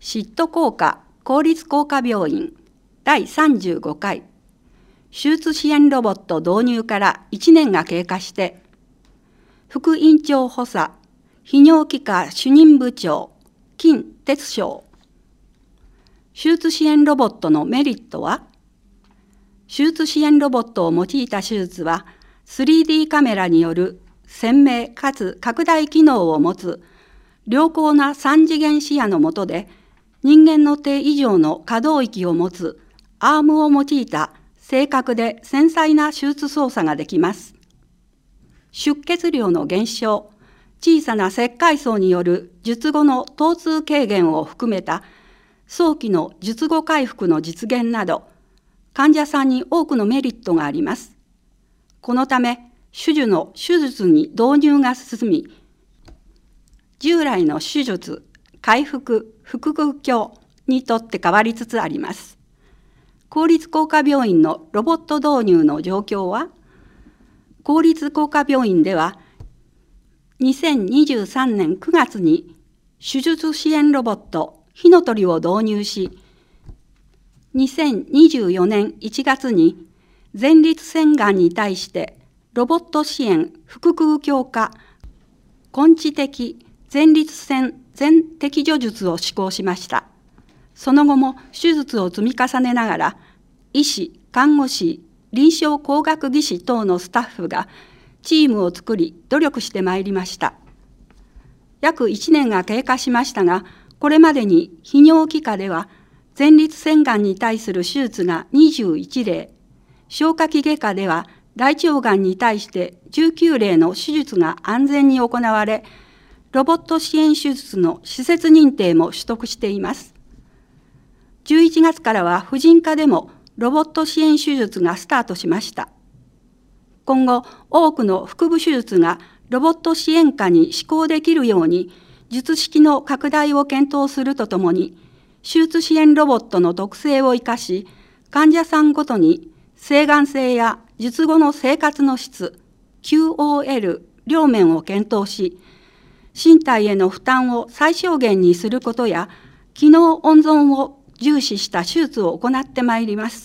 シット工科公立工科病院第35回手術支援ロボット導入から1年が経過して、副院長補佐、泌尿器科主任部長、金哲章。手術支援ロボットのメリットは、手術支援ロボットを用いた手術は、3D カメラによる鮮明かつ拡大機能を持つ良好な3次元視野の下で、人間の手以上の可動域を持つアームを用いた正確で繊細な手術操作ができます。出血量の減少、小さな切開創による術後の疼痛軽減を含めた早期の術後回復の実現など、患者さんに多くのメリットがあります。このため、手術に導入が進み、従来の手術、開腹、腹腔鏡にとって変わりつつあります。公立工科病院のロボット導入の状況は、公立工科病院では、2023年9月に手術支援ロボット火の鳥を導入し、2024年1月に前立腺がんに対してロボット支援腹腔鏡下根治的前立腺全摘除術を施行しました。その後も手術を積み重ねながら、医師、看護師、臨床工学技士等のスタッフがチームを作り努力してまいりました。約1年が経過しましたが、これまでに泌尿器科では前立腺がんに対する手術が21例、消化器外科では大腸がんに対して19例の手術が安全に行われ、ロボット支援手術の施設認定も取得しています。11月からは婦人科でもロボット支援手術がスタートしました。今後、多くの腹部手術がロボット支援下に施行できるように、術式の拡大を検討するとともに、手術支援ロボットの特性を生かし、患者さんごとに整顔性や術後の生活の質、QOL 両面を検討し、身体への負担を最小限にすることや、機能温存を重視した手術を行ってまいります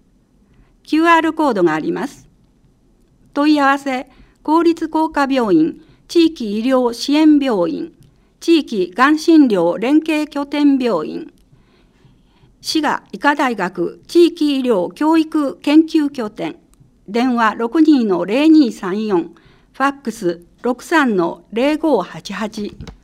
。QR コードがあります。問い合わせ、公立工科病院、地域医療支援病院、地域がん診療連携拠点病院、滋賀医科大学地域医療教育研究拠点、電話 62-0234、ファックス 63-0588。